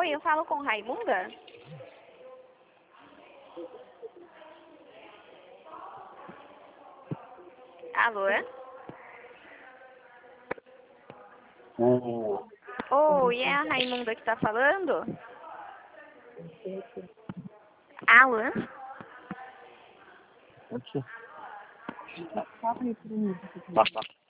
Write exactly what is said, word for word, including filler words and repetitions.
Oi, eu falo com Raimunda? Alô? O... Oi, é a Raimunda que tá falando? Alô? Tá, tá.